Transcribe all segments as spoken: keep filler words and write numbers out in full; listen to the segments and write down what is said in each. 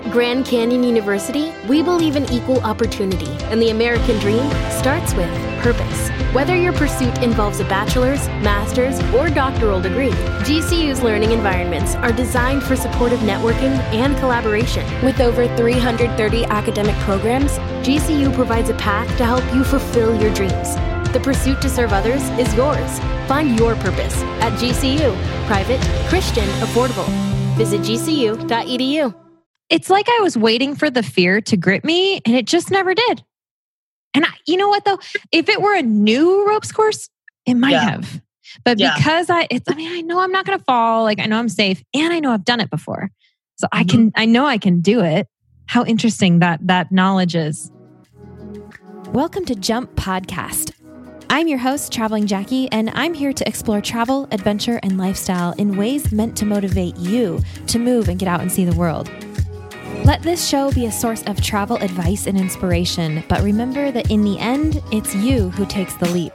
At Grand Canyon University, we believe in equal opportunity, and the American dream starts with purpose. Whether your pursuit involves a bachelor's, master's, or doctoral degree, G C U's learning environments are designed for supportive networking and collaboration. With over three hundred thirty academic programs, G C U provides a path to help you fulfill your dreams. The pursuit to serve others is yours. Find your purpose at G C U. Private, Christian, affordable. Visit G C U dot E D U. It's like I was waiting for the fear to grip me and it just never did. And I, you know what though? If it were a new ropes course, it might yeah. have. But yeah. because I, it's, I mean, I know I'm not going to fall. Like I know I'm safe and I know I've done it before. So mm-hmm. I can, I know I can do it. How interesting that that knowledge is. Welcome to Jump Podcast. I'm your host, Traveling Jackie, and I'm here to explore travel, adventure, and lifestyle in ways meant to motivate you to move and get out and see the world. Let this show be a source of travel advice and inspiration, but remember that in the end, it's you who takes the leap.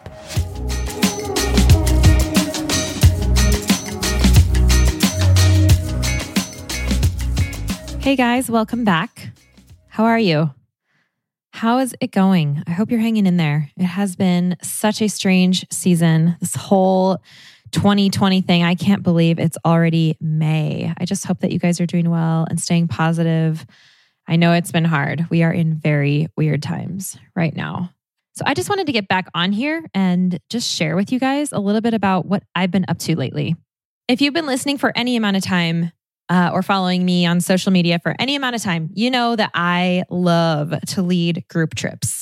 Hey guys, welcome back. How are you? How is it going? I hope you're hanging in there. It has been such a strange season. This whole twenty twenty thing, I can't believe it's already May. I just hope that you guys are doing well and staying positive. I know it's been hard. We are in very weird times right now. So I just wanted to get back on here and just share with you guys a little bit about what I've been up to lately. If you've been listening for any amount of time, Uh, or following me on social media for any amount of time, you know that I love to lead group trips.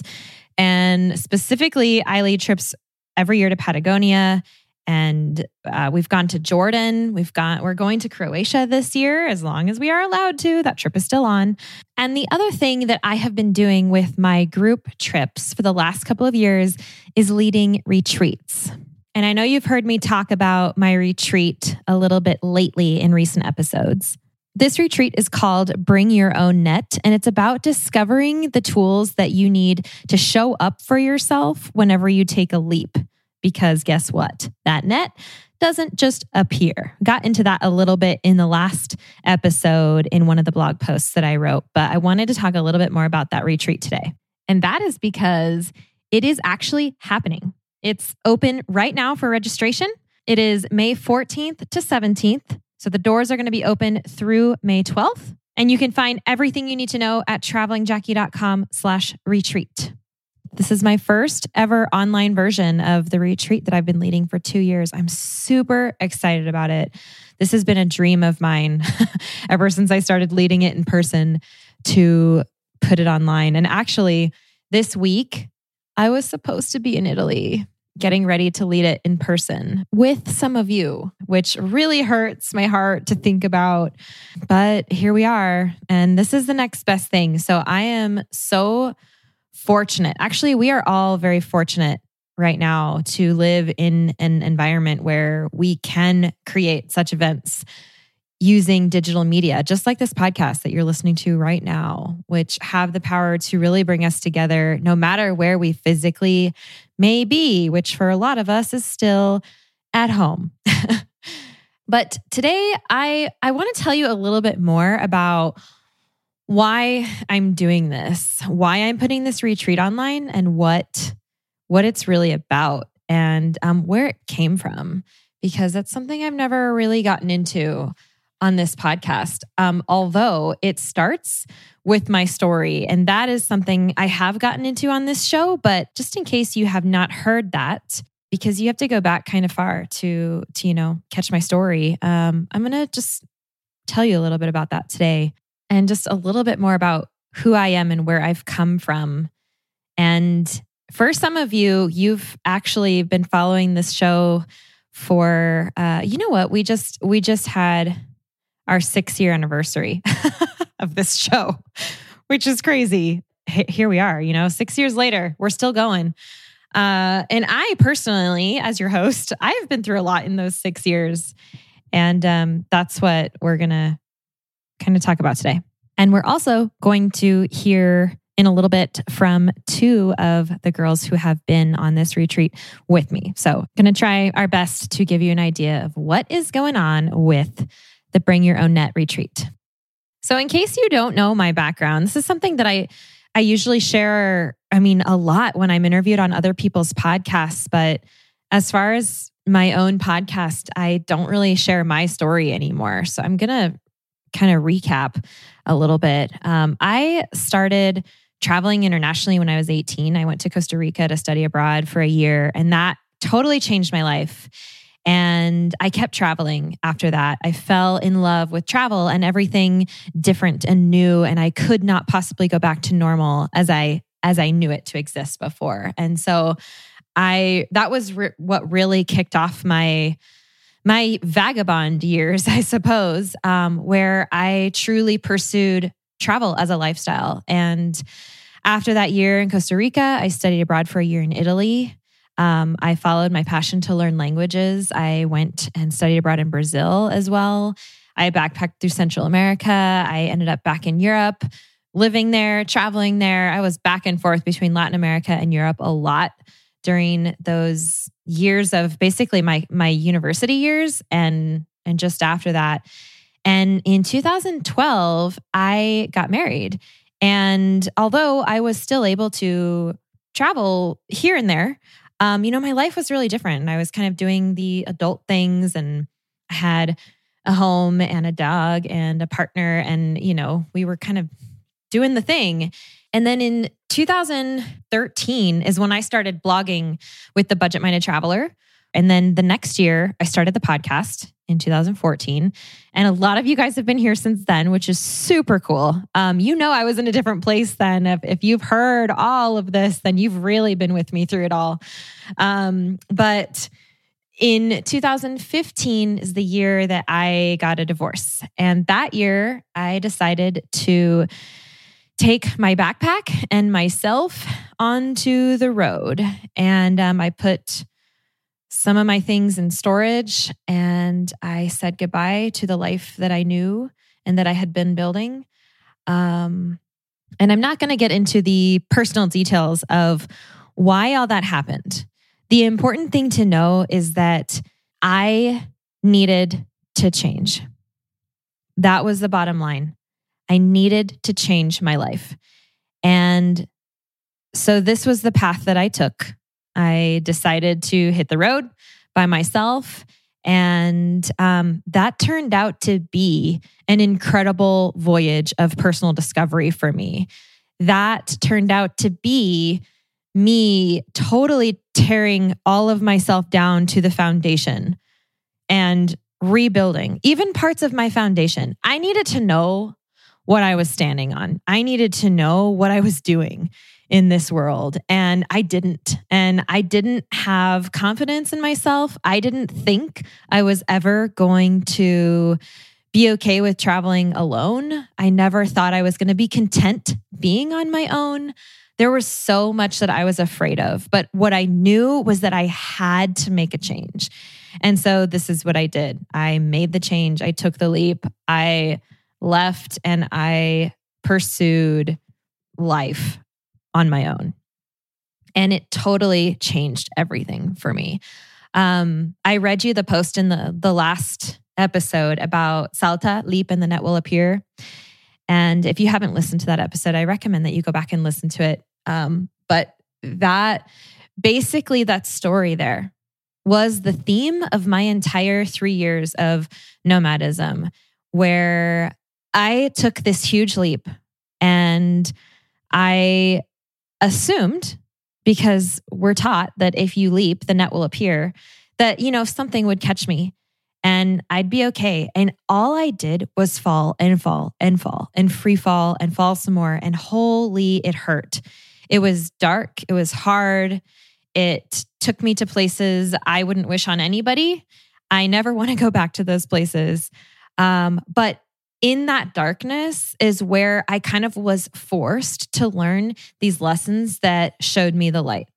And specifically, I lead trips every year to Patagonia. And uh, we've gone to Jordan. We've gone, we're going to Croatia this year, as long as we are allowed to. That trip is still on. And the other thing that I have been doing with my group trips for the last couple of years is leading retreats. And I know you've heard me talk about my retreat a little bit lately in recent episodes. This retreat is called Bring Your Own Net, and it's about discovering the tools that you need to show up for yourself whenever you take a leap. Because guess what? That net doesn't just appear. Got into that a little bit in the last episode in one of the blog posts that I wrote, but I wanted to talk a little bit more about that retreat today. And that is because it is actually happening. It's open right now for registration. It is May fourteenth to seventeenth. So the doors are going to be open through May twelfth. And you can find everything you need to know at travelingjackie.com slash retreat. This is my first ever online version of the retreat that I've been leading for two years. I'm super excited about it. This has been a dream of mine ever since I started leading it in person to put it online. And actually, this week, I was supposed to be in Italy, getting ready to lead it in person with some of you, which really hurts my heart to think about. But here we are, and this is the next best thing. So I am so fortunate. Actually, we are all very fortunate right now to live in an environment where we can create such events using digital media, just like this podcast that you're listening to right now, which have the power to really bring us together no matter where we physically may be, which for a lot of us is still at home. But today, I, I want to tell you a little bit more about why I'm doing this, why I'm putting this retreat online, and what, what it's really about, and um, where it came from, because that's something I've never really gotten into on this podcast. Um, although it starts with my story, and that is something I have gotten into on this show, but just in case you have not heard that, because you have to go back kind of far to, to you know, catch my story, um, I'm going to just tell you a little bit about that today, and just a little bit more about who I am and where I've come from. And for some of you, you've actually been following this show for, uh, you know what, we just we just had our six year anniversary of this show, which is crazy. H- here we are, you know, six years later, we're still going. Uh, and I personally, as your host, I've been through a lot in those six years. And um, that's what we're going to kind of talk about today. And we're also going to hear in a little bit from two of the girls who have been on this retreat with me. So going to try our best to give you an idea of what is going on with the Bring Your Own Net retreat. So in case you don't know my background, this is something that I I usually share, I mean, a lot when I'm interviewed on other people's podcasts. But as far as my own podcast, I don't really share my story anymore. So I'm going to kind of recap a little bit. Um, I started traveling internationally when I was eighteen. I went to Costa Rica to study abroad for a year, and that totally changed my life. And I kept traveling after that. I fell in love with travel and everything different and new. And I could not possibly go back to normal as I as I knew it to exist before. And so I that was re- what really kicked off my my vagabond years, I suppose, um, where I truly pursued travel as a lifestyle. And after that year in Costa Rica, I studied abroad for a year in Italy. Um, I followed my passion to learn languages. I went and studied abroad in Brazil as well. I backpacked through Central America. I ended up back in Europe, living there, traveling there. I was back and forth between Latin America and Europe a lot during those years of basically my my university years and and just after that. And in two thousand twelve, I got married. And although I was still able to travel here and there, Um, you know, my life was really different. I was kind of doing the adult things, and I had a home and a dog and a partner, and, you know, we were kind of doing the thing. And then in two thousand thirteen is when I started blogging with The Budget Minded Traveler. And then the next year I started the podcast in two thousand fourteen. And a lot of you guys have been here since then, which is super cool. Um, you know, I was in a different place then. If, if you've heard all of this, then you've really been with me through it all. Um, but in two thousand fifteen is the year that I got a divorce. And that year I decided to take my backpack and myself onto the road. And um, I put some of my things in storage, and I said goodbye to the life that I knew and that I had been building. Um, and I'm not going to get into the personal details of why all that happened. The important thing to know is that I needed to change. That was the bottom line. I needed to change my life. And so this was the path that I took. I decided to hit the road by myself. And um, that turned out to be an incredible voyage of personal discovery for me. That turned out to be me totally tearing all of myself down to the foundation and rebuilding, even parts of my foundation. I needed to know what I was standing on. I needed to know what I was doing in this world. And I didn't. And I didn't have confidence in myself. I didn't think I was ever going to be okay with traveling alone. I never thought I was going to be content being on my own. There was so much that I was afraid of. But what I knew was that I had to make a change. And so this is what I did. I made the change. I took the leap. I left and I pursued life on my own. And it totally changed everything for me. Um, I read you the post in the, the last episode about Salta, leap, and the net will appear. And if you haven't listened to that episode, I recommend that you go back and listen to it. Um, but that basically that story there was the theme of my entire three years of nomadism, where I took this huge leap and I assumed, because we're taught that if you leap, the net will appear, that, you know, something would catch me and I'd be okay. And all I did was fall and fall and fall and free fall and fall some more. And holy, it hurt. It was dark. It was hard. It took me to places I wouldn't wish on anybody. I never want to go back to those places. Um, but in that darkness is where I kind of was forced to learn these lessons that showed me the light.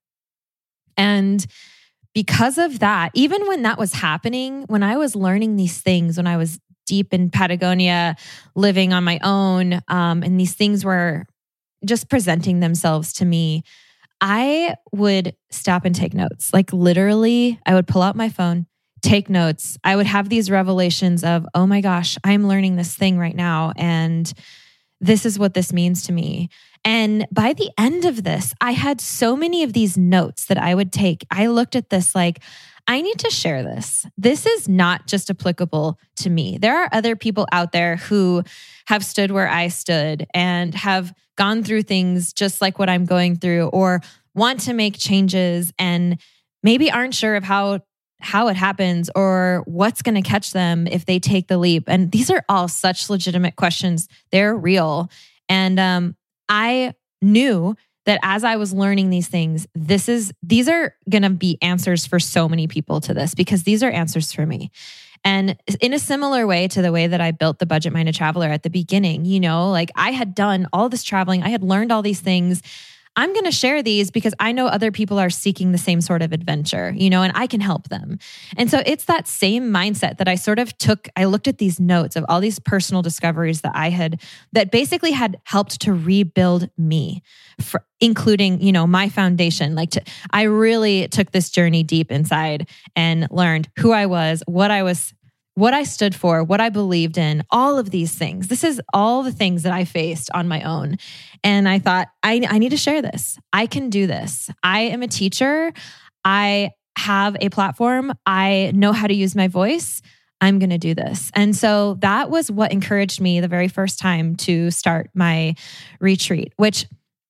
And because of that, even when that was happening, when I was learning these things, when I was deep in Patagonia, living on my own, um, and these things were just presenting themselves to me, I would stop and take notes. Like literally, I would pull out my phone, take notes. I would have these revelations of, oh my gosh, I'm learning this thing right now. And this is what this means to me. And by the end of this, I had so many of these notes that I would take. I looked at this like, I need to share this. This is not just applicable to me. There are other people out there who have stood where I stood and have gone through things just like what I'm going through, or want to make changes and maybe aren't sure of how how it happens or what's going to catch them if they take the leap. And these are all such legitimate questions. They're real. And um, I knew that as I was learning these things, this is these are going to be answers for so many people to this, because these are answers for me. And in a similar way to the way that I built the Budget Minded Traveler at the beginning, you know, like I had done all this traveling, I had learned all these things. I'm going to share these because I know other people are seeking the same sort of adventure, you know, and I can help them. And so it's that same mindset that I sort of took. I looked at these notes of all these personal discoveries that I had, that basically had helped to rebuild me, for, including, you know, my foundation. Like to, I really took this journey deep inside and learned who I was, what I was, what I stood for, what I believed in, all of these things. This is all the things that I faced on my own. And I thought, I, I need to share this. I can do this. I am a teacher. I have a platform. I know how to use my voice. I'm going to do this. And so that was what encouraged me the very first time to start my retreat, which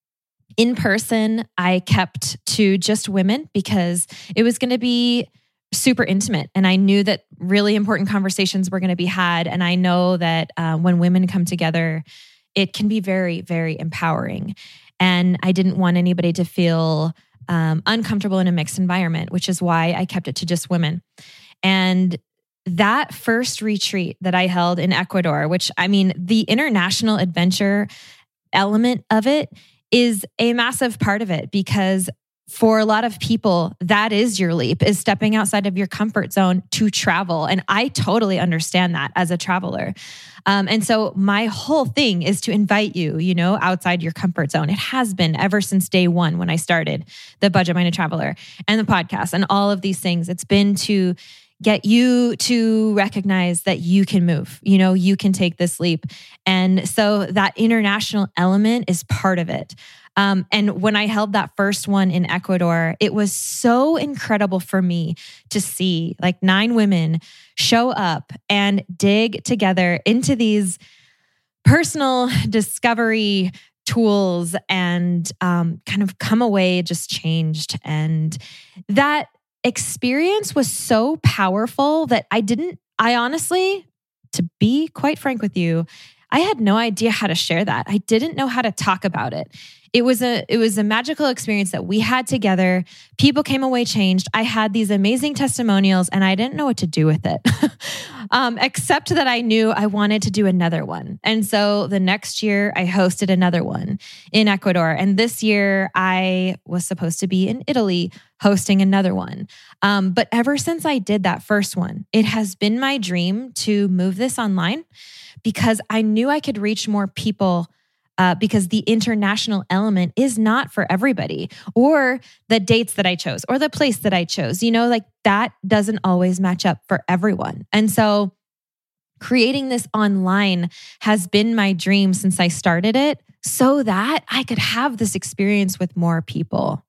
in person, I kept to just women because it was going to be super intimate. And I knew that really important conversations were going to be had. And I know that uh, when women come together, it can be very, very empowering. And I didn't want anybody to feel um, uncomfortable in a mixed environment, which is why I kept it to just women. And that first retreat that I held in Ecuador, which I mean, the international adventure element of it is a massive part of it, because for a lot of people, that is your leap, is stepping outside of your comfort zone to travel. And I totally understand that as a traveler. Um, and so my whole thing is to invite you, you know, outside your comfort zone. It has been ever since day one when I started the Budget Minded Traveler and the podcast and all of these things. It's been to get you to recognize that you can move, you know, you can take this leap. And so that international element is part of it. Um, and when I held that first one in Ecuador, it was so incredible for me to see like nine women show up and dig together into these personal discovery tools and um, kind of come away just changed. And that experience was so powerful that I didn't, I honestly, to be quite frank with you, I had no idea how to share that. I didn't know how to talk about it. It was a it was a magical experience that we had together. People came away changed. I had these amazing testimonials and I didn't know what to do with it, um, except that I knew I wanted to do another one. And so the next year I hosted another one in Ecuador. And this year I was supposed to be in Italy hosting another one. Um, but ever since I did that first one, it has been my dream to move this online, because I knew I could reach more people. Uh, because the international element is not for everybody, or the dates that I chose, or the place that I chose, you know, like that doesn't always match up for everyone. And so creating this online has been my dream since I started it, so that I could have this experience with more people.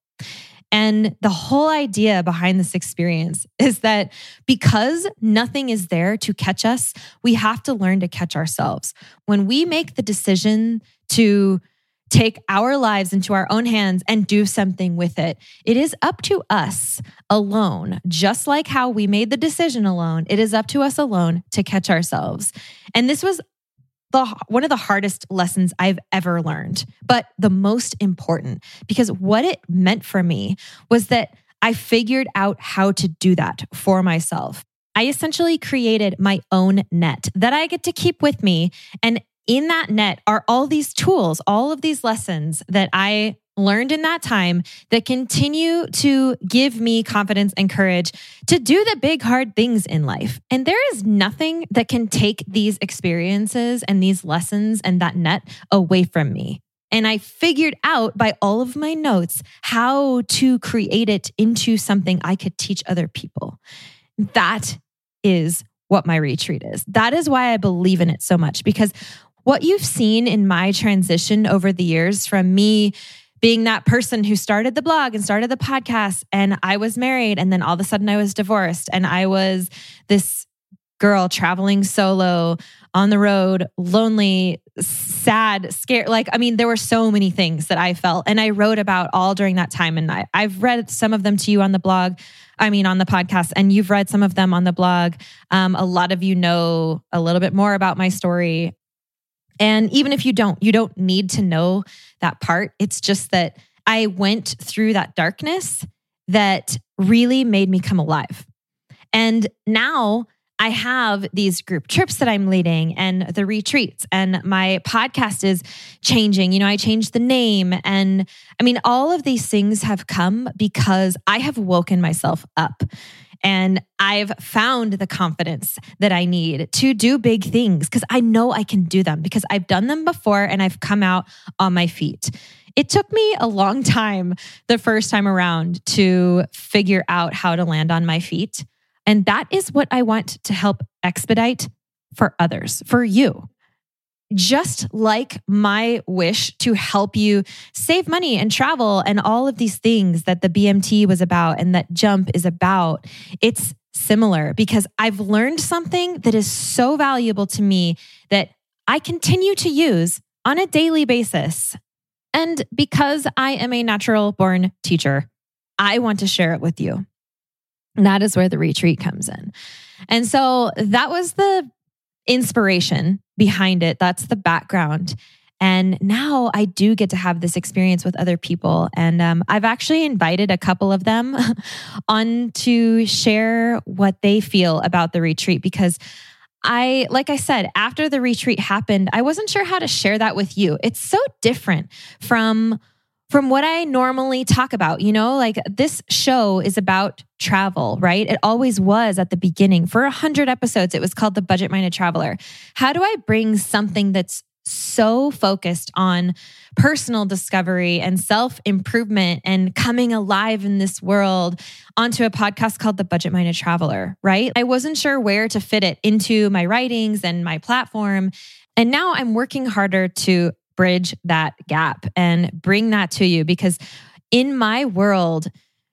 And the whole idea behind this experience is that because nothing is there to catch us, we have to learn to catch ourselves. When we make the decision to take our lives into our own hands and do something with it, it is up to us alone. Just like how we made the decision alone, it is up to us alone to catch ourselves. And this was the one of the hardest lessons I've ever learned, but the most important, because what it meant for me was that I figured out how to do that for myself. I essentially created my own net that I get to keep with me. And in that net are all these tools, all of these lessons that I learned in that time that continue to give me confidence and courage to do the big, hard things in life. And there is nothing that can take these experiences and these lessons and that net away from me. And I figured out by all of my notes how to create it into something I could teach other people. That is what my retreat is. That is why I believe in it so much, because what you've seen in my transition over the years from me being that person who started the blog and started the podcast, and I was married, and then all of a sudden I was divorced, and I was this girl traveling solo on the road, lonely, sad, scared. Like, I mean, there were so many things that I felt, and I wrote about all during that time. And I, I've read some of them to you on the blog. I mean, on the podcast, and you've read some of them on the blog. Um, a lot of you know a little bit more about my story. And even if you don't, you don't need to know that part. It's just that I went through that darkness that really made me come alive. And now I have these group trips that I'm leading and the retreats, and my podcast is changing. You know, I changed the name. And I mean, all of these things have come because I have woken myself up. And I've found the confidence that I need to do big things because I know I can do them because I've done them before and I've come out on my feet. It took me a long time the first time around to figure out how to land on my feet. And that is what I want to help expedite for others, for you. Just like my wish to help you save money and travel and all of these things that the B M T was about and that Jump is about, it's similar because I've learned something that is so valuable to me that I continue to use on a daily basis. And because I am a natural born teacher, I want to share it with you. And that is where the retreat comes in. And so that was the inspiration behind it. That's the background. And now I do get to have this experience with other people. And um, I've actually invited a couple of them on to share what they feel about the retreat because I, like I said, after the retreat happened, I wasn't sure how to share that with you. It's so different from From what I normally talk about. You know, like this show is about travel, right? It always was at the beginning. For a hundred episodes, it was called The Budget Minded Traveler. How do I bring something that's so focused on personal discovery and self-improvement and coming alive in this world onto a podcast called The Budget Minded Traveler, right? I wasn't sure where to fit it into my writings and my platform. And now I'm working harder to bridge that gap and bring that to you because in my world,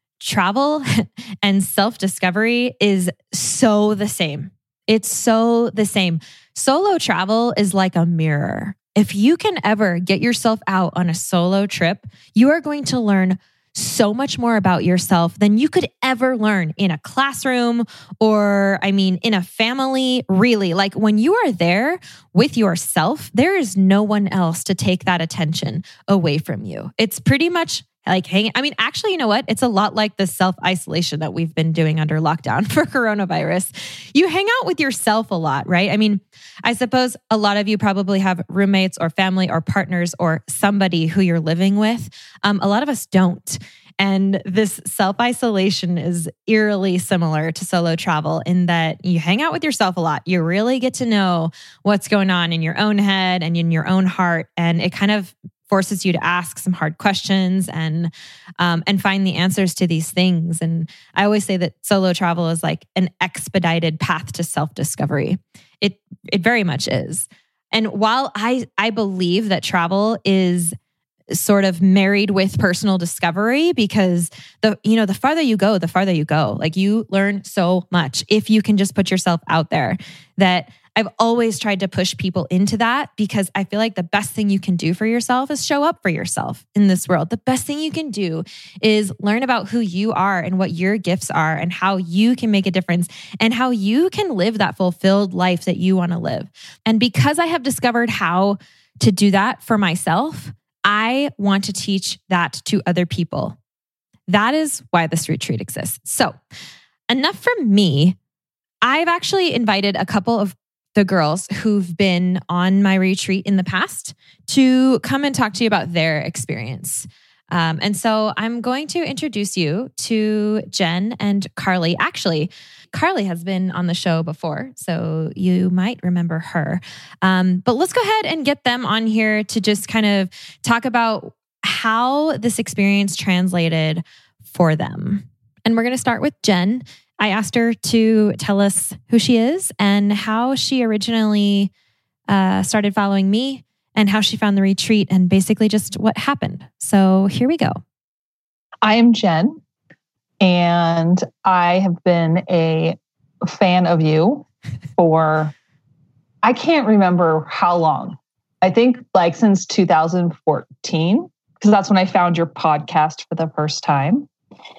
travel and self-discovery is so the same. It's so the same. Solo travel is like a mirror. If you can ever get yourself out on a solo trip, you are going to learn so much more about yourself than you could ever learn in a classroom or, I mean, in a family, really. Like when you are there with yourself, there is no one else to take that attention away from you. It's pretty much like hanging. I mean, actually, you know what? It's a lot like the self-isolation that we've been doing under lockdown for coronavirus. You hang out with yourself a lot, right? I mean, I suppose a lot of you probably have roommates or family or partners or somebody who you're living with. Um, a lot of us don't. And this self-isolation is eerily similar to solo travel in that you hang out with yourself a lot. You really get to know what's going on in your own head and in your own heart. And it kind of forces you to ask some hard questions and um, and find the answers to these things. And I always say that solo travel is like an expedited path to self-discovery. It it very much is. And while I I believe that travel is sort of married with personal discovery because the you know the farther you go, the farther you go. Like you learn so much if you can just put yourself out there. That I've always tried to push people into that because I feel like the best thing you can do for yourself is show up for yourself in this world. The best thing you can do is learn about who you are and what your gifts are and how you can make a difference and how you can live that fulfilled life that you want to live. And because I have discovered how to do that for myself, I want to teach that to other people. That is why this retreat exists. So enough from me. I've actually invited a couple of the girls who've been on my retreat in the past to come and talk to you about their experience. Um, and so I'm going to introduce you to Jen and Carly. Actually, Carly has been on the show before, so you might remember her. Um, but let's go ahead and get them on here to just kind of talk about how this experience translated for them. And we're going to start with Jen. I asked her to tell us who she is and how she originally uh, started following me and how she found the retreat and basically just what happened. So here we go. I am Jen, and I have been a fan of you for, I can't remember how long. I think like since two thousand fourteen, because that's when I found your podcast for the first time.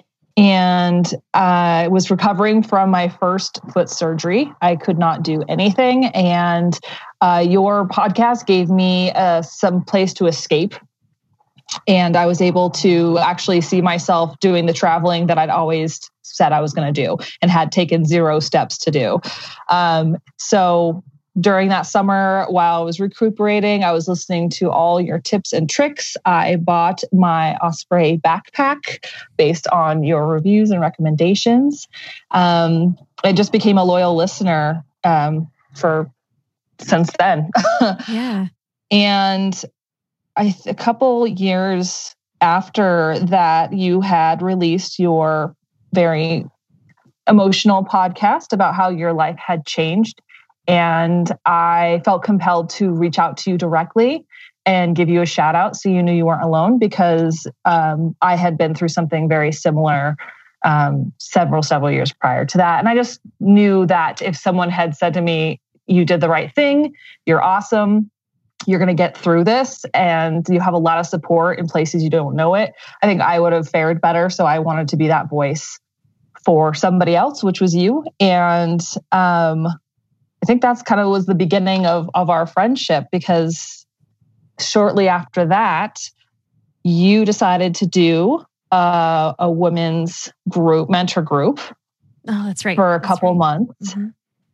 And I was recovering from my first foot surgery. I could not do anything. And uh, your podcast gave me uh, some place to escape. And I was able to actually see myself doing the traveling that I'd always said I was going to do and had taken zero steps to do. Um, so during that summer, while I was recuperating, I was listening to all your tips and tricks. I bought my Osprey backpack based on your reviews and recommendations. Um, I just became a loyal listener um, for since then. Yeah. And I, a couple years after that, you had released your very emotional podcast about how your life had changed. And I felt compelled to reach out to you directly and give you a shout out so you knew you weren't alone, because um, I had been through something very similar um, several, several years prior to that. And I just knew that if someone had said to me, you did the right thing, you're awesome, you're going to get through this, and you have a lot of support in places you don't know it, I think I would have fared better. So I wanted to be that voice for somebody else, which was you. And um, I think that's kind of was the beginning of, of our friendship, because shortly after that, you decided to do uh, a women's group, mentor group. Oh, that's right. For a that's couple right. months. Mm-hmm.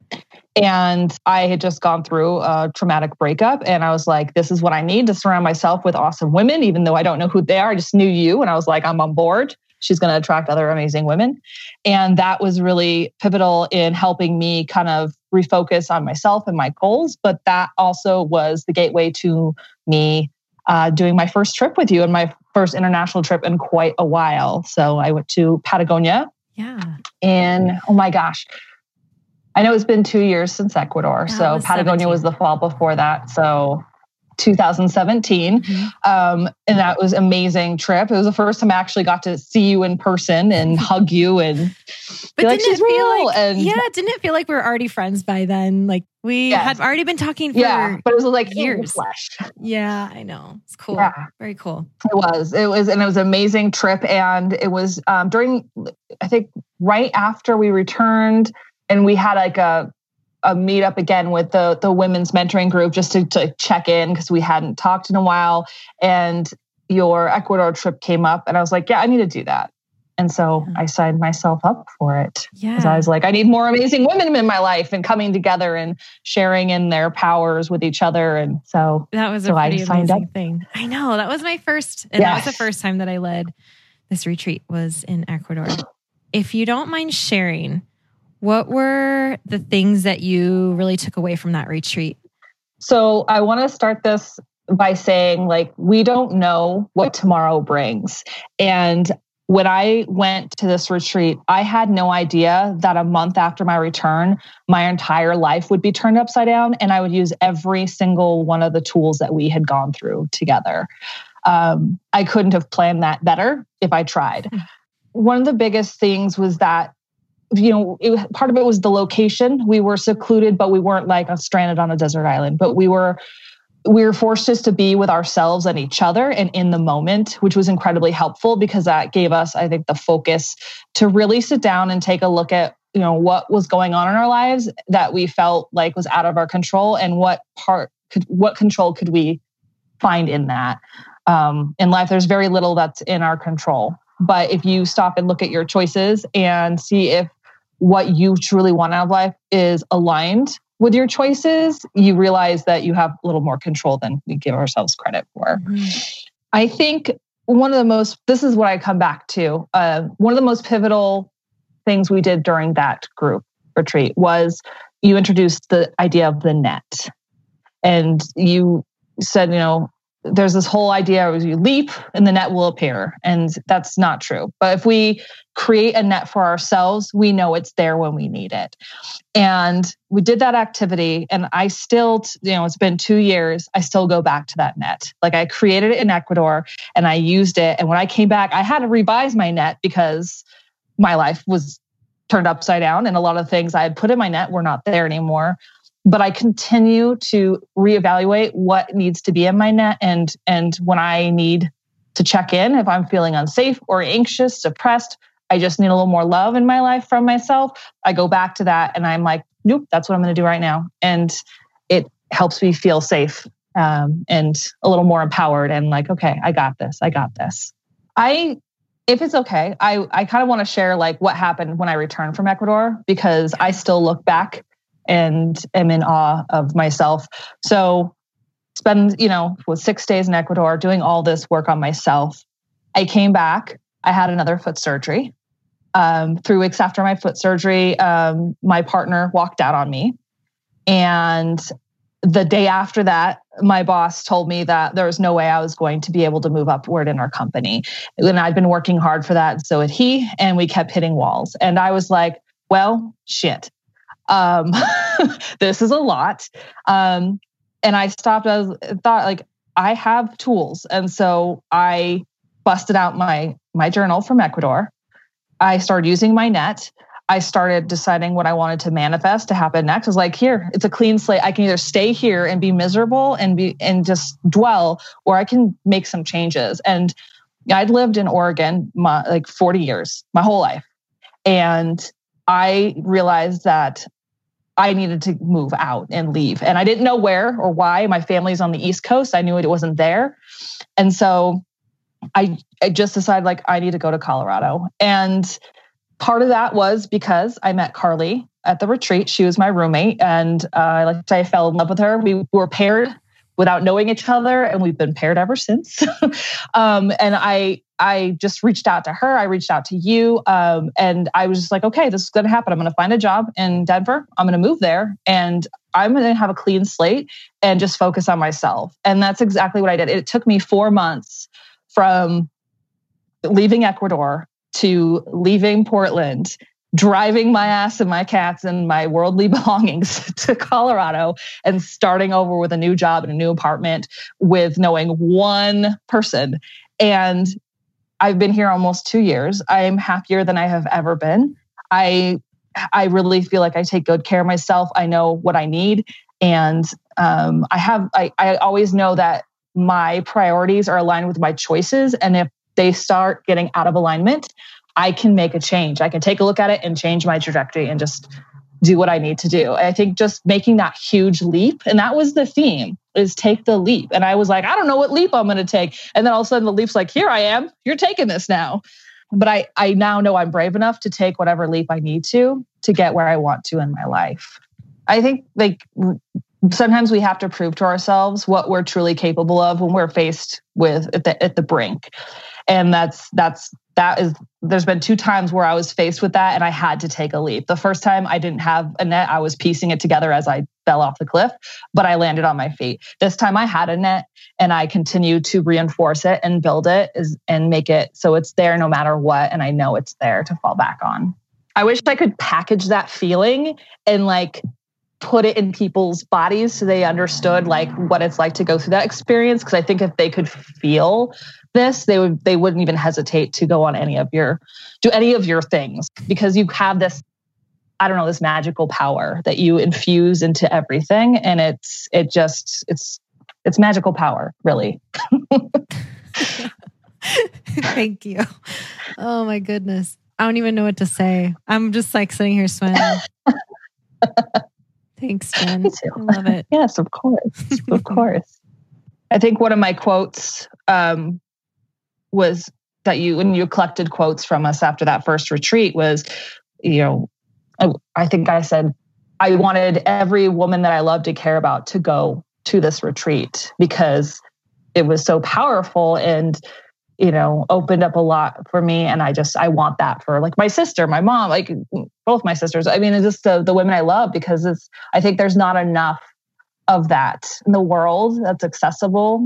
And I had just gone through a traumatic breakup, and I was like, this is what I need to surround myself with awesome women, even though I don't know who they are. I just knew you, and I was like, I'm on board. She's going to attract other amazing women. And that was really pivotal in helping me kind of refocus on myself and my goals. But that also was the gateway to me uh, doing my first trip with you, and my first international trip in quite a while. So I went to Patagonia. Yeah. And oh my gosh, I know it's been two years since Ecuador. That so was Patagonia seventeen. was the fall before that. So two thousand seventeen. Mm-hmm. Um, and that was an amazing trip. It was the first time I actually got to see you in person and hug you and But be like, didn't she's it feel real. like, And yeah, didn't it feel like we were already friends by then? Like we Yes. had already been talking for yeah, but it was like years. in the flesh. Yeah, I know. It's cool. Yeah. Very cool. It was, it was, and it was an amazing trip. And it was um, during, I think right after we returned, and we had like a, a meet up again with the, the women's mentoring group just to, to check in, because we hadn't talked in a while. And your Ecuador trip came up, and I was like, yeah, I need to do that. And so I signed myself up for it. Yeah. Because I was like, I need more amazing women in my life and coming together and sharing in their powers with each other. And so That was a so I pretty signed amazing up. thing. I know. That was my first, and that was Yes. the first time that I led this retreat was in Ecuador. If you don't mind sharing, what were the things that you really took away from that retreat? So I want to start this by saying, like, we don't know what tomorrow brings. And when I went to this retreat, I had no idea that a month after my return, my entire life would be turned upside down, and I would use every single one of the tools that we had gone through together. Um, I couldn't have planned that better if I tried. One of the biggest things was that, you know, it, part of it was the location. We were secluded, but we weren't like stranded on a desert island, but we were we were forced just to be with ourselves and each other and in the moment, which was incredibly helpful, because that gave us, I think, the focus to really sit down and take a look at, you know, what was going on in our lives that we felt like was out of our control, and what part could, what control could we find in that. Um, in life, there's very little that's in our control. But if you stop and look at your choices and see if what you truly want out of life is aligned with your choices, you realize that you have a little more control than we give ourselves credit for. Mm-hmm. I think one of the most, this is what I come back to, uh, one of the most pivotal things we did during that group retreat was you introduced the idea of the net. And you said, you know, there's this whole idea of you leap and the net will appear. And that's not true. But if we create a net for ourselves, we know it's there when we need it. And we did that activity. And I still, you know, it's been two years. I still go back to that net. Like I created it in Ecuador and I used it. And when I came back, I had to revise my net because my life was turned upside down. And a lot of things I had put in my net were not there anymore. But I continue to reevaluate what needs to be in my net. And, and when I need to check in, if I'm feeling unsafe or anxious, depressed, I just need a little more love in my life from myself. I go back to that and I'm like, nope, that's what I'm going to do right now. And it helps me feel safe um, and a little more empowered and like, okay, I got this. I got this. I, if it's okay, I, I kind of want to share like what happened when I returned from Ecuador, because I still look back and am in awe of myself. So spend, you know, was six days in Ecuador doing all this work on myself. I came back. I had another foot surgery. Um, three weeks after my foot surgery, um, my partner walked out on me. And the day after that, my boss told me that there was no way I was going to be able to move upward in our company. And I'd been working hard for that. So had he, and we kept hitting walls. And I was like, well, shit. Um, this is a lot. Um, and I stopped, I was, thought like, I have tools. And so I busted out my, my journal from Ecuador. I started using my net. I started deciding what I wanted to manifest to happen next. I was like, here, it's a clean slate. I can either stay here and be miserable and be, and just dwell, or I can make some changes. And I'd lived in Oregon my, like forty years, my whole life. And I realized that I needed to move out and leave. And I didn't know where or why. My family's on the East Coast. I knew it wasn't there. And so I, I just decided like, I need to go to Colorado. And part of that was because I met Carly at the retreat. She was my roommate. And uh, like I say, I fell in love with her. We were paired without knowing each other. And we've been paired ever since. um, and I, I just reached out to her. I reached out to you. Um, and I was just like, okay, this is going to happen. I'm going to find a job in Denver. I'm going to move there and I'm going to have a clean slate and just focus on myself. And that's exactly what I did. It took me four months from leaving Ecuador to leaving Portland, driving my ass and my cats and my worldly belongings to Colorado and starting over with a new job and a new apartment with knowing one person. And I've been here almost two years. I am happier than I have ever been. I I really feel like I take good care of myself. I know what I need. And um, I have I, I always know that my priorities are aligned with my choices. And if they start getting out of alignment, I can make a change. I can take a look at it and change my trajectory and just do what I need to do. I think just making that huge leap, and that was the theme, is take the leap. And I was like, I don't know what leap I'm going to take. And then all of a sudden the leap's like, here I am, you're taking this now. But I, I now know I'm brave enough to take whatever leap I need to, to get where I want to in my life. I think like sometimes we have to prove to ourselves what we're truly capable of when we're faced with at the, at the brink. And that's, that's, that is, there's been two times where I was faced with that and I had to take a leap. The first time I didn't have a net. I was piecing it together as I fell off the cliff, but I landed on my feet. This time I had a net and I continued to reinforce it and build it is, and make it so it's there no matter what. And I know it's there to fall back on. I wish I could package that feeling and like put it in people's bodies so they understood like what it's like to go through that experience. Because I think if they could feel this, they would they wouldn't even hesitate to go on any of your do any of your things, because you have this, I don't know, this magical power that you infuse into everything, and it's it just it's it's magical power, really. Thank you. Oh my goodness, I don't even know what to say. I'm just like sitting here smiling. Thanks, Jen. I love it. Yes, of course, of course. I think one of my quotes um, was that you, when you collected quotes from us after that first retreat, was, you know, I, I think I said, I wanted every woman that I love to care about to go to this retreat because it was so powerful and, you know, opened up a lot for me. And I just, I want that for like my sister, my mom, like both my sisters. I mean, it's just the, the women I love, because it's, I think there's not enough of that in the world that's accessible.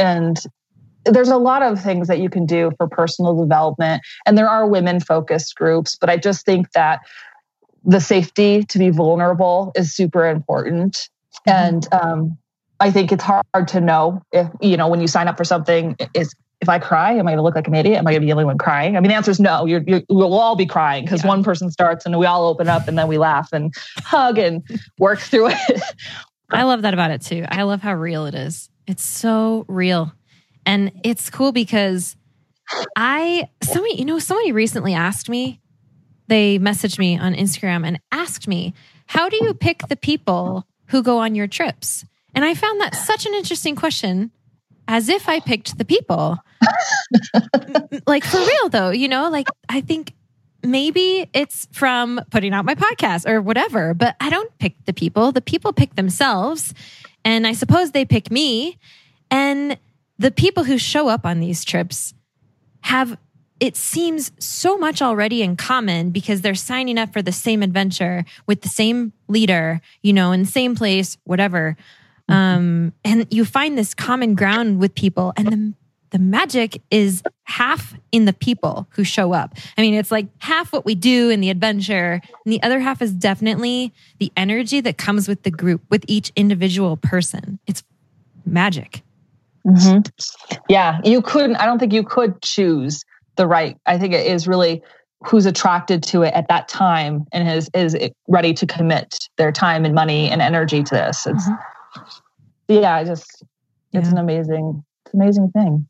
and there's a lot of things that you can do for personal development. And there are women focused groups, but I just think that the safety to be vulnerable is super important. Mm-hmm. And um, I think it's hard to know if, you know, when you sign up for something, is if I cry, am I going to look like an idiot? Am I going to be the only one crying? I mean, the answer is no. You're, you're, we'll all be crying because yeah. one person starts and we all open up and then we laugh and hug and work through it. I love that about it too. I love how real it is. It's so real. And it's cool because I, somebody, you know, somebody recently asked me, they messaged me on Instagram and asked me, how do you pick the people who go on your trips? And I found that such an interesting question, as if I picked the people. Like for real though, you know, like I think maybe it's from putting out my podcast or whatever, but I don't pick the people. The people pick themselves. And I suppose they pick me. And the people who show up on these trips have, it seems, so much already in common because they're signing up for the same adventure with the same leader, you know, in the same place, whatever. Um, and you find this common ground with people, and the, the magic is half in the people who show up. I mean, it's like half what we do in the adventure, and the other half is definitely the energy that comes with the group, with each individual person. It's magic. Mm-hmm. Yeah, you couldn't, I don't think you could choose the right. I think it is really who's attracted to it at that time and is, is ready to commit their time and money and energy to this. It's, mm-hmm. yeah, I just, it's yeah. an amazing, it's an amazing thing.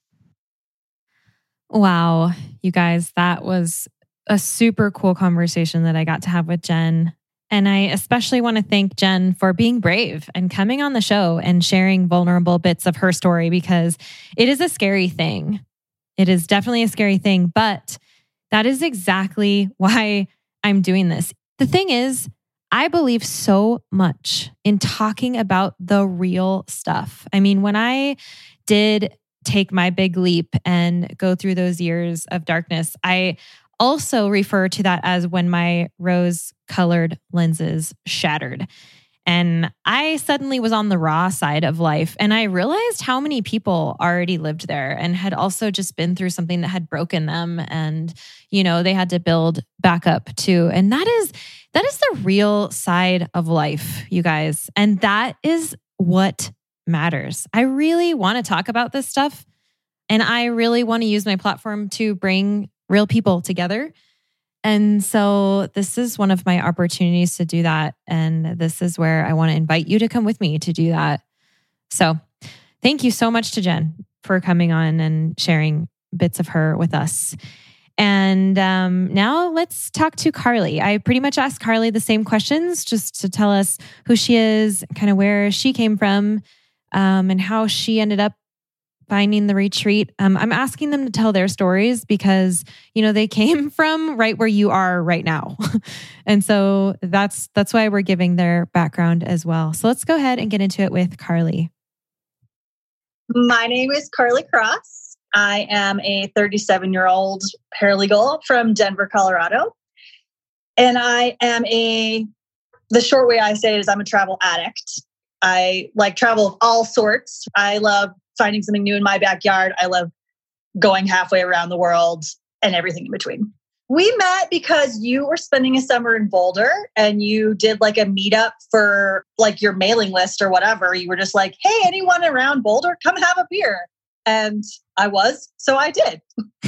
Wow, you guys, that was a super cool conversation that I got to have with Jen. And I especially want to thank Jen for being brave and coming on the show and sharing vulnerable bits of her story, because it is a scary thing. It is definitely a scary thing, but that is exactly why I'm doing this. The thing is, I believe so much in talking about the real stuff. I mean, when I did take my big leap and go through those years of darkness, I also refer to that as when my rose-colored lenses shattered. And I suddenly was on the raw side of life. And I realized how many people already lived there and had also just been through something that had broken them. And, you know, they had to build back up too. And that is, that is the real side of life, you guys. And that is what matters. I really want to talk about this stuff. And I really want to use my platform to bring real people together. And so this is one of my opportunities to do that. And this is where I want to invite you to come with me to do that. So thank you so much to Jen for coming on and sharing bits of her with us. And um, now let's talk to Carly. I pretty much asked Carly the same questions just to tell us who she is, kind of where she came from, um, and how she ended up finding the retreat. Um, I'm asking them to tell their stories because, you know, they came from right where you are right now. And so that's that's why we're giving their background as well. So let's go ahead and get into it with Carly. My name is Carly Cross. I am a thirty-seven-year-old paralegal from Denver, Colorado. And I am a, the short way I say it is I'm a travel addict. I like travel of all sorts. I love finding something new in my backyard. I love going halfway around the world and everything in between. We met because you were spending a summer in Boulder and you did like a meetup for like your mailing list or whatever. You were just like, hey, anyone around Boulder, come have a beer. And I was, so I did.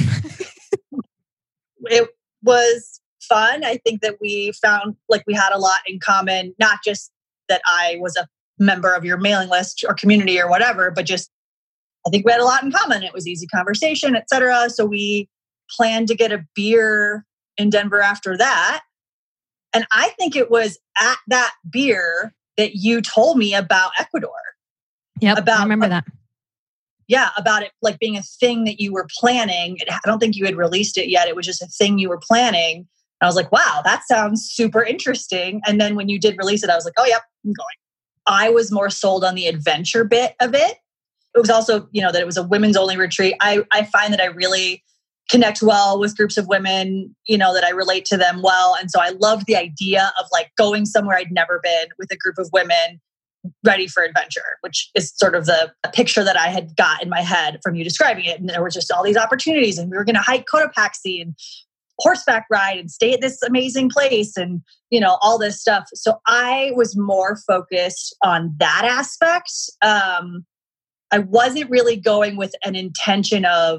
It was fun. I think that we found like we had a lot in common, not just that I was a member of your mailing list or community or whatever, but just I think we had a lot in common. It was easy conversation, et cetera. So we planned to get a beer in Denver after that. And I think it was at that beer that you told me about Ecuador. Yep, about, I remember that. Yeah, about it like being a thing that you were planning. I don't think you had released it yet. It was just a thing you were planning. And I was like, wow, that sounds super interesting. And then when you did release it, I was like, oh, yep, I'm going. I was more sold on the adventure bit of it. It was also, you know, that it was a women's only retreat. I, I find that I really connect well with groups of women, you know, that I relate to them well. And so I loved the idea of like going somewhere I'd never been with a group of women, ready for adventure, which is sort of the picture that I had got in my head from you describing it. And there were just all these opportunities, and we were going to hike Cotopaxi and horseback ride and stay at this amazing place and, you know, all this stuff. So I was more focused on that aspect. Um, I wasn't really going with an intention of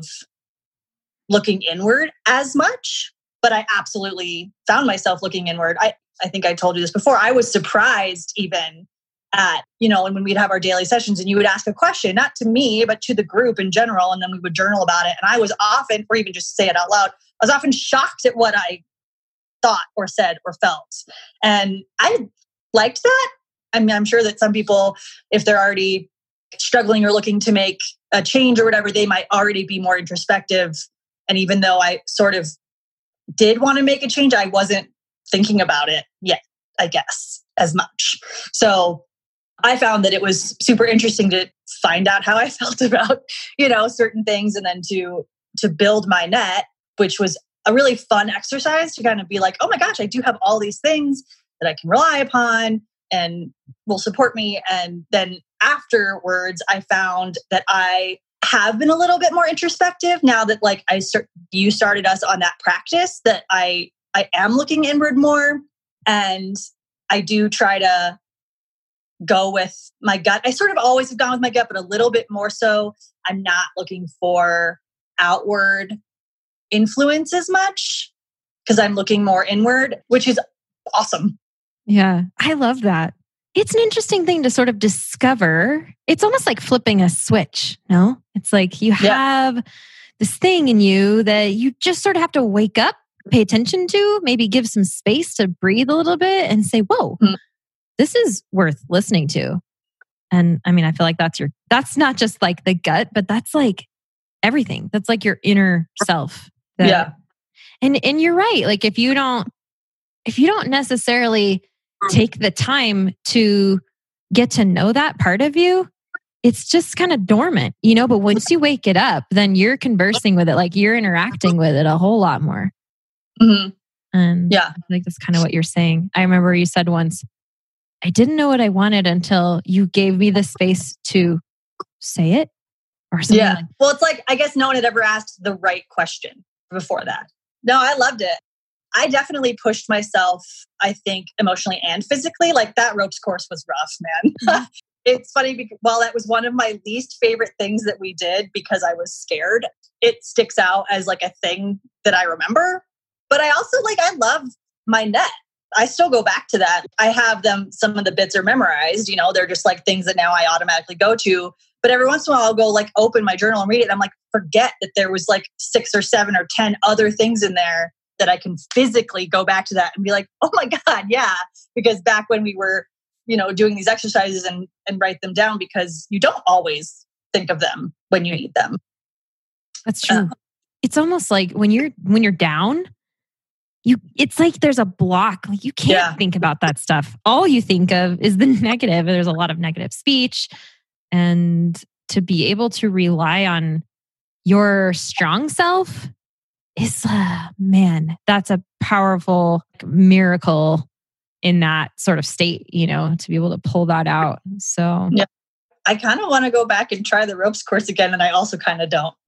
looking inward as much, but I absolutely found myself looking inward. I, I think I told you this before. I was surprised even at, you know, and when we'd have our daily sessions and you would ask a question, not to me, but to the group in general. And then we would journal about it. And I was often, or even just say it out loud, I was often shocked at what I thought or said or felt. And I liked that. I mean, I'm sure that some people, if they're already struggling or looking to make a change or whatever, they might already be more introspective. And even though I sort of did want to make a change, I wasn't thinking about it yet, I guess, as much. So I found that it was super interesting to find out how I felt about, you know, certain things, and then to to build my net, which was a really fun exercise to kind of be like, oh my gosh, I do have all these things that I can rely upon and will support me. And then afterwards, I found that I have been a little bit more introspective now that like I start, you started us on that practice, that I I am looking inward more, and I do try to go with my gut. I sort of always have gone with my gut, but a little bit more so. I'm not looking for outward influence as much because I'm looking more inward, which is awesome. Yeah, I love that. It's an interesting thing to sort of discover. It's almost like flipping a switch, no? It's like you have yeah. this thing in you that you just sort of have to wake up, pay attention to, maybe give some space to breathe a little bit and say, whoa, mm-hmm. this is worth listening to. And I mean, I feel like that's your, that's not just like the gut, but that's like everything. That's like your inner self. That, yeah. And, and you're right. Like if you don't, if you don't necessarily take the time to get to know that part of you, it's just kind of dormant, you know, but once you wake it up, then you're conversing with it. Like you're interacting with it a whole lot more. Mm-hmm. And yeah, I think that's kind of what you're saying. I remember you said once, I didn't know what I wanted until you gave me the space to say it or something. Yeah. Like well, it's like, I guess no one had ever asked the right question before that. No, I loved it. I definitely pushed myself, I think, emotionally and physically. Like that ropes course was rough, man. Mm-hmm. It's funny because while that was one of my least favorite things that we did because I was scared, it sticks out as like a thing that I remember. But I also like, I love my net. I still go back to that. I have them, some of the bits are memorized, you know, they're just like things that now I automatically go to. But every once in a while I'll go like open my journal and read it. And I'm like, forget that there was like six or seven or ten other things in there that I can physically go back to that and be like, oh my God, yeah. Because back when we were, you know, doing these exercises and, and write them down because you don't always think of them when you need them. That's true. Uh, it's almost like when you're, when you're down, you, it's like there's a block. Like you can't yeah. think about that stuff. All you think of is the negative. There's a lot of negative speech. And to be able to rely on your strong self is, uh, man, that's a powerful miracle in that sort of state, you know, to be able to pull that out. So yeah, I kind of want to go back and try the ropes course again. And I also kind of don't.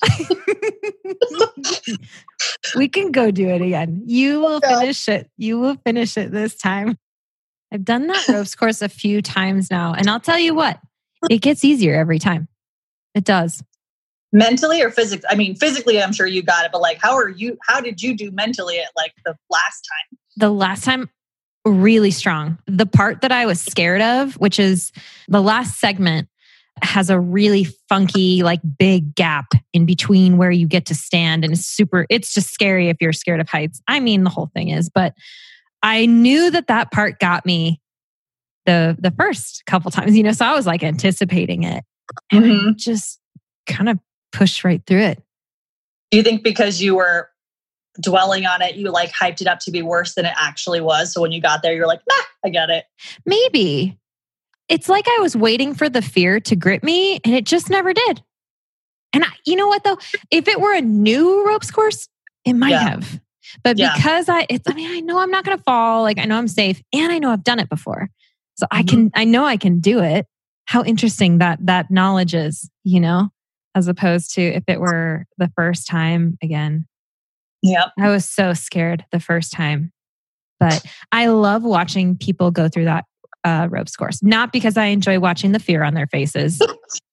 We can go do it again. You will finish it. You will finish it this time. I've done that ropes course a few times now. And I'll tell you what, it gets easier every time. It does. Mentally or physically? I mean, physically, I'm sure you got it, but like, how are you, how did you do mentally at like the last time? The last time, really strong. The part that I was scared of, which is the last segment, has a really funky, like big gap in between where you get to stand. And it's super, it's just scary if you're scared of heights. I mean, the whole thing is, but I knew that that part got me the, the first couple times, you know, so I was like anticipating it and mm-hmm. I just kind of pushed right through it. Do you think because you were dwelling on it, you like hyped it up to be worse than it actually was? So when you got there, you're like, nah, I get it. Maybe. It's like I was waiting for the fear to grip me and it just never did. And I, you know what though? If it were a new ropes course, it might yeah. have. But yeah. because I, it's, I mean, I know I'm not going to fall. Like I know I'm safe and I know I've done it before. So mm-hmm. I can, I know I can do it. How interesting that that knowledge is, you know, as opposed to if it were the first time again. Yeah. I was so scared the first time, but I love watching people go through that uh, ropes course. Not because I enjoy watching the fear on their faces,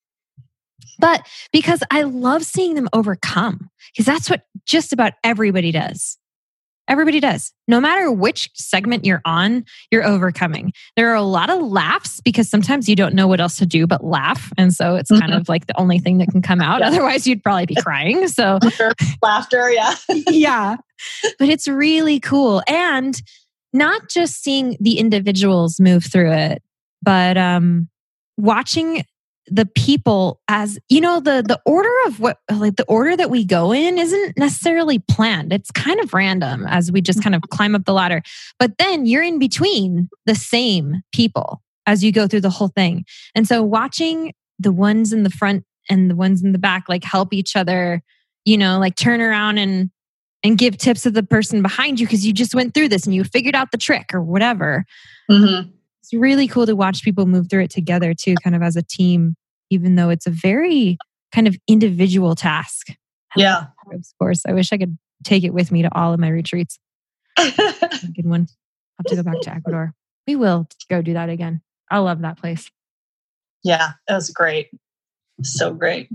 but because I love seeing them overcome. Because that's what just about everybody does. Everybody does. No matter which segment you're on, you're overcoming. There are a lot of laughs because sometimes you don't know what else to do but laugh. And so it's mm-hmm. kind of like the only thing that can come out. Yeah. Otherwise, you'd probably be crying. So laughter, yeah. yeah. But it's really cool. And not just seeing the individuals move through it, but um, watching the people as, you know, the the order of what, like the order that we go in isn't necessarily planned. It's kind of random as we just kind of climb up the ladder. But then you're in between the same people as you go through the whole thing. And so watching the ones in the front and the ones in the back, like help each other, you know, like turn around and and give tips to the person behind you because you just went through this and you figured out the trick or whatever. Mm-hmm. It's really cool to watch people move through it together too, kind of as a team, even though it's a very kind of individual task. Yeah. Of course, I wish I could take it with me to all of my retreats. Good one. I'll have to go back to Ecuador. We will go do that again. I love that place. Yeah, it was great. So great.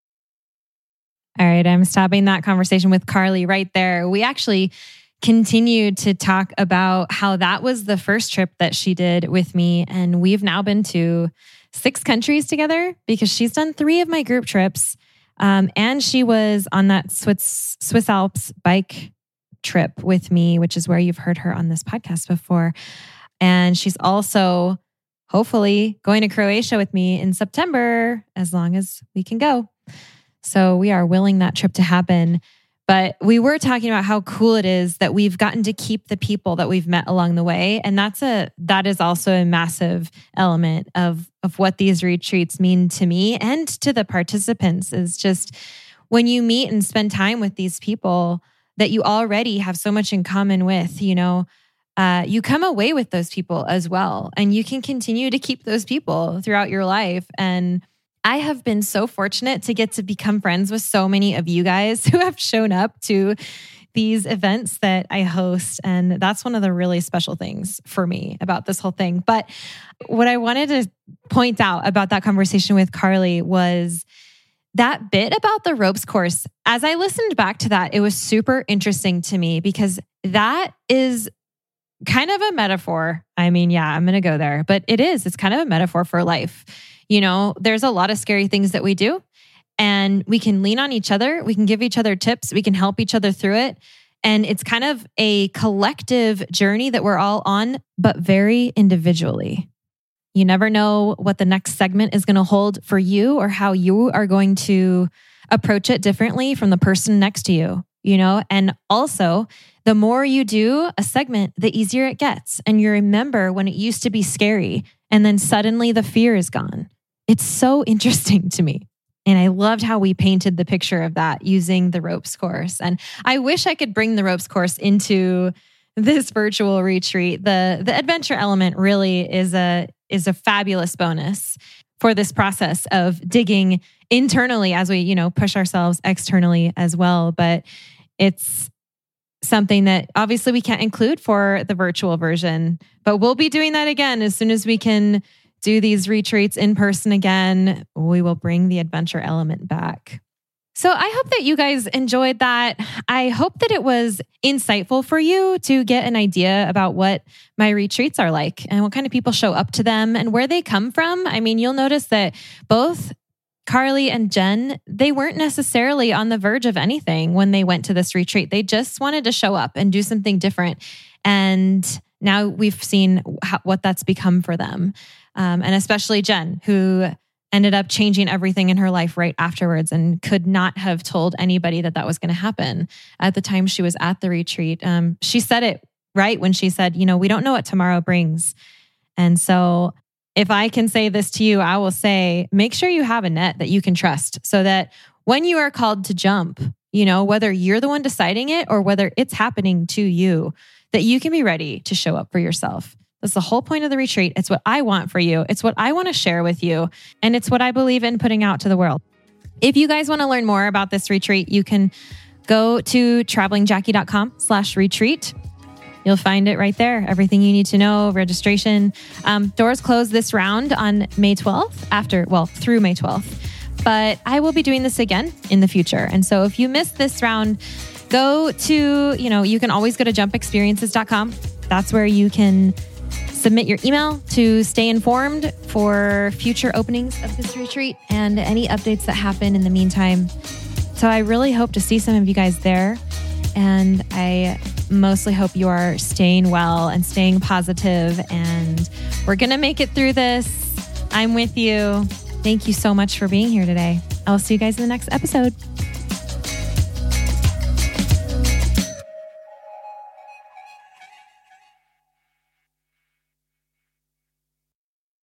All right, I'm stopping that conversation with Carly right there. We actually continued to talk about how that was the first trip that she did with me. And we've now been to six countries together because she's done three of my group trips. Um, and she was on that Swiss, Swiss Alps bike trip with me, which is where you've heard her on this podcast before. And she's also hopefully going to Croatia with me in September, as long as we can go. So we are willing that trip to happen. But we were talking about how cool it is that we've gotten to keep the people that we've met along the way. And that's a that is also a massive element of, of what these retreats mean to me and to the participants, is just when you meet and spend time with these people that you already have so much in common with, you know, uh, you come away with those people as well. And you can continue to keep those people throughout your life. And I have been so fortunate to get to become friends with so many of you guys who have shown up to these events that I host. And that's one of the really special things for me about this whole thing. But what I wanted to point out about that conversation with Carly was that bit about the ropes course. As I listened back to that, it was super interesting to me because that is kind of a metaphor. I mean, yeah, I'm going to go there, but it is. It's kind of a metaphor for life. You know, there's a lot of scary things that we do, and we can lean on each other. We can give each other tips. We can help each other through it. And it's kind of a collective journey that we're all on, but very individually. You never know what the next segment is going to hold for you or how you are going to approach it differently from the person next to you, you know? And also, the more you do a segment, the easier it gets. And you remember when it used to be scary, and then suddenly the fear is gone. It's so interesting to me. And I loved how we painted the picture of that using the ropes course. And I wish I could bring the ropes course into this virtual retreat. The, the adventure element really is a, is a fabulous bonus for this process of digging internally as we, you know, push ourselves externally as well. But it's something that obviously we can't include for the virtual version, but we'll be doing that again as soon as we can do these retreats in person again. We will bring the adventure element back. So I hope that you guys enjoyed that. I hope that it was insightful for you to get an idea about what my retreats are like and what kind of people show up to them and where they come from. I mean, you'll notice that both Carly and Jen, they weren't necessarily on the verge of anything when they went to this retreat. They just wanted to show up and do something different. And now we've seen how, what that's become for them. Um, and especially Jen, who ended up changing everything in her life right afterwards and could not have told anybody that that was going to happen at the time she was at the retreat. Um, she said it right when she said, you know, we don't know what tomorrow brings. And so if I can say this to you, I will say, make sure you have a net that you can trust so that when you are called to jump, you know, whether you're the one deciding it or whether it's happening to you, that you can be ready to show up for yourself. That's the whole point of the retreat. It's what I want for you. It's what I want to share with you. And it's what I believe in putting out to the world. If you guys want to learn more about this retreat, you can go to travelingjackie.com slash retreat. You'll find it right there. Everything you need to know, registration. Um, doors close this round on May twelfth after, well, through May twelfth. But I will be doing this again in the future. And so if you missed this round, go to, you know, you can always go to jump experiences dot com. That's where you can submit your email to stay informed for future openings of this retreat and any updates that happen in the meantime. So I really hope to see some of you guys there. And I mostly hope you are staying well and staying positive. And we're going to make it through this. I'm with you. Thank you so much for being here today. I'll see you guys in the next episode.